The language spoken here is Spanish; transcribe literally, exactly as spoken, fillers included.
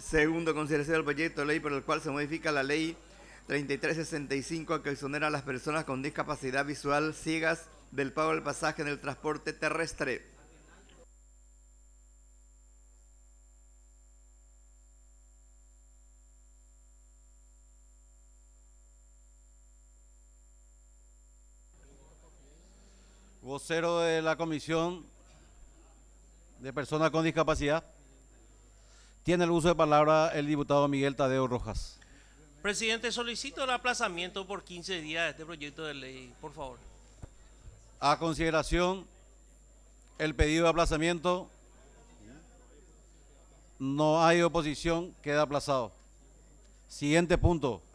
Segundo, consideración del proyecto de ley por el cual se modifica la ley treinta y tres sesenta y cinco que exonera a las personas con discapacidad visual ciegas del pago del pasaje en el transporte terrestre. Vocero de la Comisión de Personas con Discapacidad. Tiene el uso de palabra el diputado Miguel Tadeo Rojas. Presidente, solicito el aplazamiento por quince días de este proyecto de ley, por favor. A consideración el pedido de aplazamiento. No hay oposición, queda aplazado. Siguiente punto.